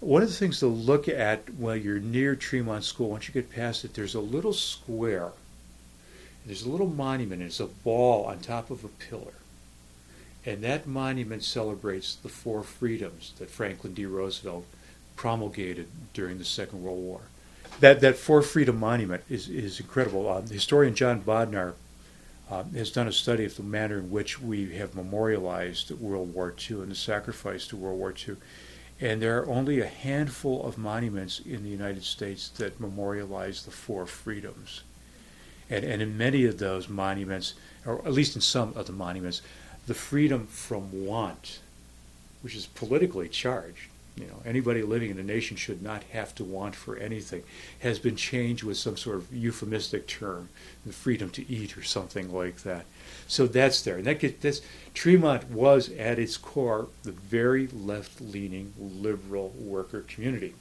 One of the things to look at while you're near Tremont School, once you get past it, there's a little square. There's a little monument. It's a ball on top of a pillar. And that monument celebrates the four freedoms that Franklin D. Roosevelt promulgated during the Second World War. That Four Freedom Monument is incredible. The historian John Bodnar has done a study of the manner in which we have memorialized World War II and the sacrifice to World War II. And there are only a handful of monuments in the United States that memorialize the four freedoms. And in many of those monuments, or at least in some of the monuments, the freedom from want, which is politically charged, anybody living in a nation should not have to want for anything, has been changed with some sort of euphemistic term, the freedom to eat or something like that. So that's there. And Tremont was at its core the very left-leaning liberal worker community.